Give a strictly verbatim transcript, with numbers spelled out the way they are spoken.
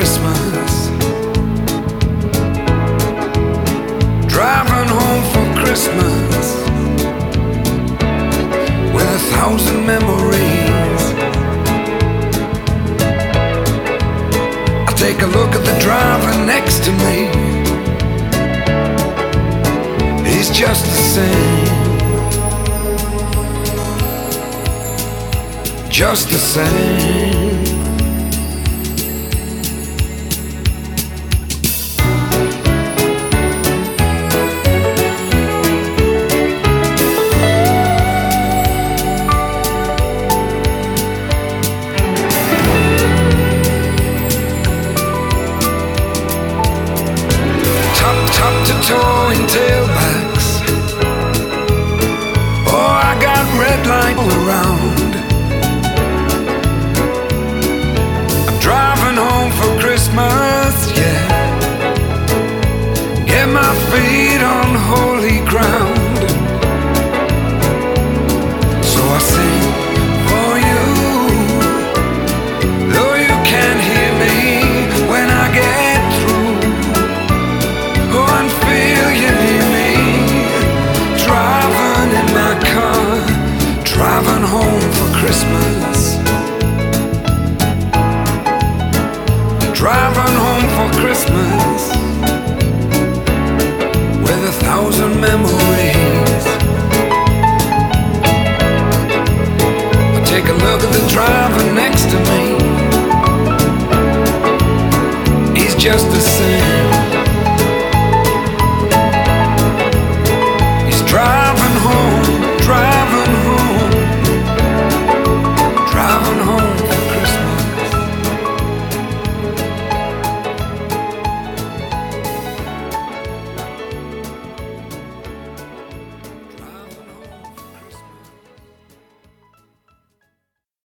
Christmas. Driving home for Christmas with a thousand memories. I take a look at the driver next to me. He's just the same, just the same. Top to toe in tailbacks. Oh, I got red light all around. I'm driving home for Christmas, yeah. Get my feet on holy ground. So I sing for you, though you can't hear me when I get through. Oh, and feel you near me, driving in my car, driving home for Christmas. Driving home for Christmas with a thousand memories. I take a look at the driver next to me. He's just a